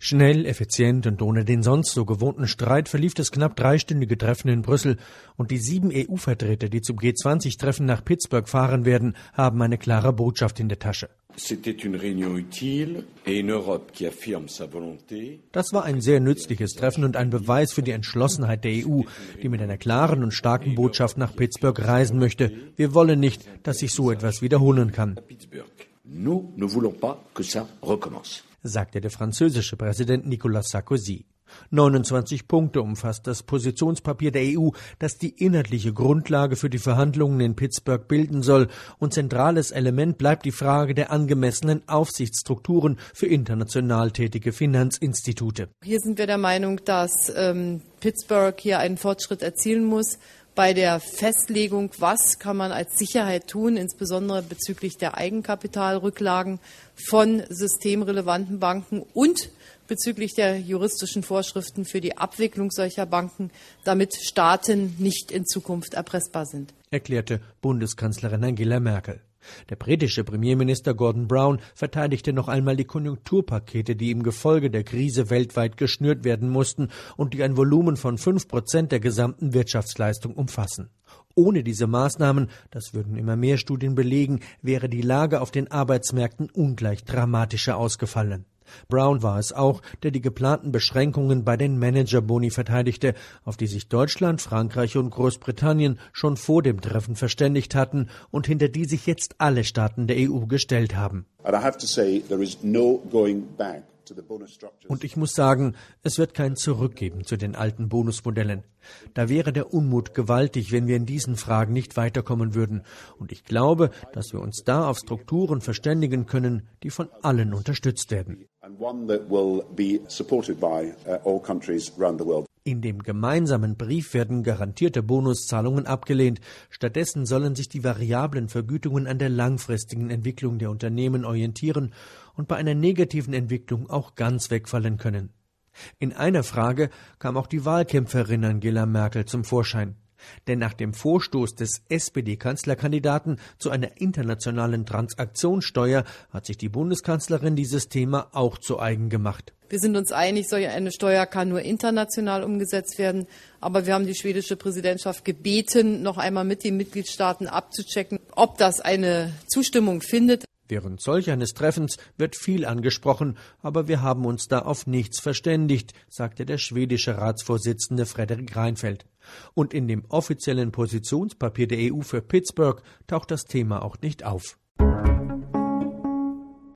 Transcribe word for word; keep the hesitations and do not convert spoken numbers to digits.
Schnell, effizient und ohne den sonst so gewohnten Streit verlief das knapp dreistündige Treffen in Brüssel und die sieben E U-Vertreter, die zum G zwanzig Treffen nach Pittsburgh fahren werden, haben eine klare Botschaft in der Tasche. Das war ein sehr nützliches Treffen und ein Beweis für die Entschlossenheit der E U, die mit einer klaren und starken Botschaft nach Pittsburgh reisen möchte. Wir wollen nicht, dass sich so etwas wiederholen kann, sagte der französische Präsident Nicolas Sarkozy. neunundzwanzig Punkte umfasst das Positionspapier der E U, das die inhaltliche Grundlage für die Verhandlungen in Pittsburgh bilden soll. Und zentrales Element bleibt die Frage der angemessenen Aufsichtsstrukturen für international tätige Finanzinstitute. Hier sind wir der Meinung, dass ähm, Pittsburgh hier einen Fortschritt erzielen muss bei der Festlegung, was kann man als Sicherheit tun, insbesondere bezüglich der Eigenkapitalrücklagen von systemrelevanten Banken und bezüglich der juristischen Vorschriften für die Abwicklung solcher Banken, damit Staaten nicht in Zukunft erpressbar sind, erklärte Bundeskanzlerin Angela Merkel. Der britische Premierminister Gordon Brown verteidigte noch einmal die Konjunkturpakete, die im Gefolge der Krise weltweit geschnürt werden mussten und die ein Volumen von fünf Prozent der gesamten Wirtschaftsleistung umfassen. Ohne diese Maßnahmen, das würden immer mehr Studien belegen, wäre die Lage auf den Arbeitsmärkten ungleich dramatischer ausgefallen. Brown war es auch, der die geplanten Beschränkungen bei den Managerboni verteidigte, auf die sich Deutschland, Frankreich und Großbritannien schon vor dem Treffen verständigt hatten und hinter die sich jetzt alle Staaten der E U gestellt haben. Und ich muss sagen, es wird kein Zurück geben zu den alten Bonusmodellen. Da wäre der Unmut gewaltig, wenn wir in diesen Fragen nicht weiterkommen würden. Und ich glaube, dass wir uns da auf Strukturen verständigen können, die von allen unterstützt werden. In dem gemeinsamen Brief werden garantierte Bonuszahlungen abgelehnt. Stattdessen sollen sich die variablen Vergütungen an der langfristigen Entwicklung der Unternehmen orientieren und bei einer negativen Entwicklung auch ganz wegfallen können. In einer Frage kam auch die Wahlkämpferin Angela Merkel zum Vorschein. Denn nach dem Vorstoß des S P D-Kanzlerkandidaten zu einer internationalen Transaktionssteuer hat sich die Bundeskanzlerin dieses Thema auch zu eigen gemacht. Wir sind uns einig, solch eine Steuer kann nur international umgesetzt werden. Aber wir haben die schwedische Präsidentschaft gebeten, noch einmal mit den Mitgliedstaaten abzuchecken, ob das eine Zustimmung findet. Während solch eines Treffens wird viel angesprochen, aber wir haben uns da auf nichts verständigt, sagte der schwedische Ratsvorsitzende Fredrik Reinfeldt. Und in dem offiziellen Positionspapier der E U für Pittsburgh taucht das Thema auch nicht auf.